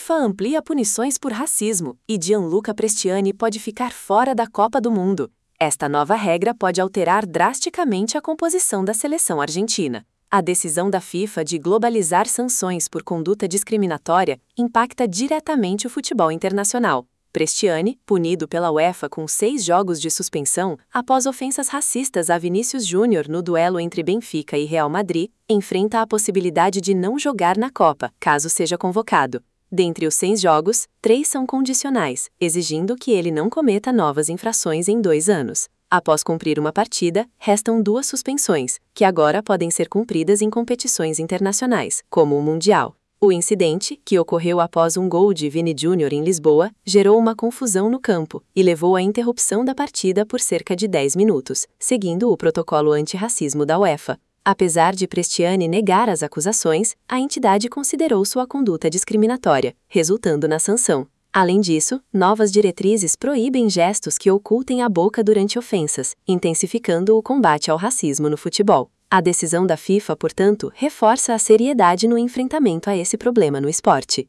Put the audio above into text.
FIFA amplia punições por racismo e Gianluca Prestiani pode ficar fora da Copa do Mundo. Esta nova regra pode alterar drasticamente a composição da seleção argentina. A decisão da FIFA de globalizar sanções por conduta discriminatória impacta diretamente o futebol internacional. Prestiani, punido pela UEFA com 6 jogos de suspensão após ofensas racistas a Vinícius Júnior no duelo entre Benfica e Real Madrid, enfrenta a possibilidade de não jogar na Copa, caso seja convocado. Dentre os 6 jogos, 3 são condicionais, exigindo que ele não cometa novas infrações em 2 anos. Após cumprir uma partida, restam 2 suspensões, que agora podem ser cumpridas em competições internacionais, como o Mundial. O incidente, que ocorreu após um gol de Vini Júnior em Lisboa, gerou uma confusão no campo e levou à interrupção da partida por cerca de 10 minutos, seguindo o protocolo antirracismo da UEFA. Apesar de Prestiani negar as acusações, a entidade considerou sua conduta discriminatória, resultando na sanção. Além disso, novas diretrizes proíbem gestos que ocultem a boca durante ofensas, intensificando o combate ao racismo no futebol. A decisão da FIFA, portanto, reforça a seriedade no enfrentamento a esse problema no esporte.